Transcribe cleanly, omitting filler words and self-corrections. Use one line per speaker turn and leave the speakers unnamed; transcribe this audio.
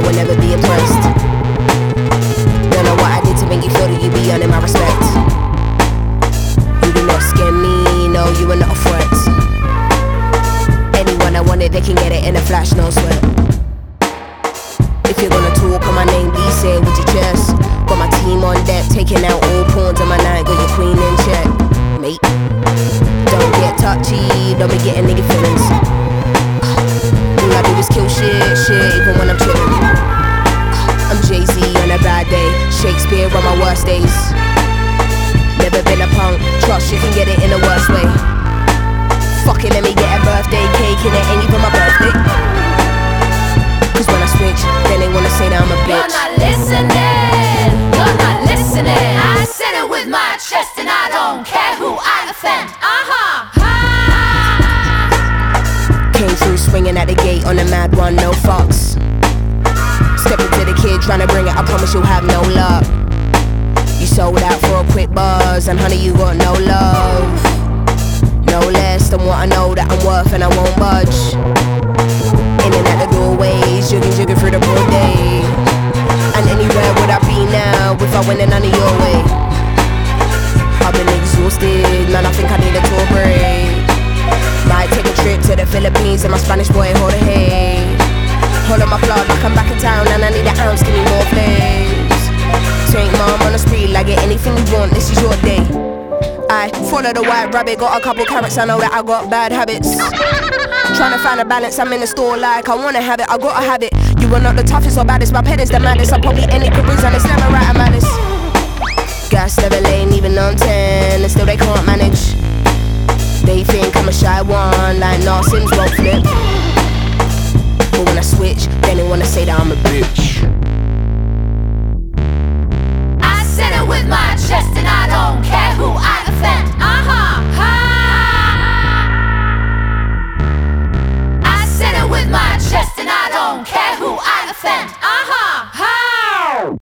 will never be impressed. Don't know what I did to make you feel that you be earning my respect. You do not scare me, no, you are not a threat. Anyone I wanted, they can get it in a flash, no sweat. If you're gonna talk on my name, please say it with your chest. Got my team on deck, taking out all pawns on my night. Got your queen in check, mate. Don't get touchy, don't be getting nigga feelings. All I do is kill shit, even when I'm chillin'. I'm Jay-Z on a bad day, Shakespeare on my worst days. Never been a punk, trust you can get it in the worst way. Fuck it, let me get a birthday cake and it ain't even my birthday. Cause when I switch, then they wanna say that I'm a bitch.
You're not listening, you're not listening. I said it with my chest and I don't care who I offend.
Came through swinging at the gate on a mad one, no fucks. Step into the kid trying to bring it, I promise you'll have no luck. You sold out for a quick buzz, and honey you got no love. No less than what I know that I'm worth, and I won't budge. In and out the doorways, jugging through the broad day. And anywhere would I be now if I went in none of your way? I've been exhausted, man, I think I need a tour break. Might take a trip to the Philippines and my Spanish boy hold a hay. Hold on my plug like I'm back in town and I need an ounce, give me more flames. Take mom on the street, like get anything you want, this is your day. I follow the white rabbit, got a couple carrots, I know that I got bad habits. Trying to find a balance, I'm in the store like I wanna have it, I gotta have it. You are not the toughest or baddest, my pet is the maddest. I probably any careers and it's never right, I'm honest. Gas never lane, even on 10, and still they can't manage. They think I'm a shy one, like nah, Sims won't flip. But when I switch, then they wanna say that I'm a bitch.
I said it with my chest and I don't care who I